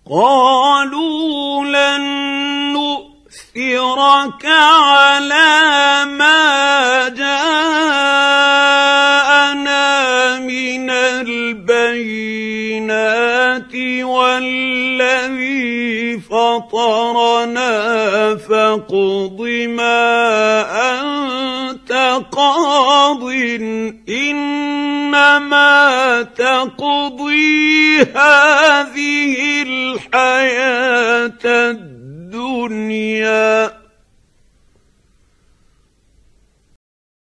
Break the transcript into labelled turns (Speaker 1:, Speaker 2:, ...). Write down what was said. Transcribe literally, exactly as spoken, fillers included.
Speaker 1: قالوا لن نؤثرك على ما جاءنا من البينات والذي فطرنا فاقض ما أنت قاض إنما تقضي هذه الحياة الدنيا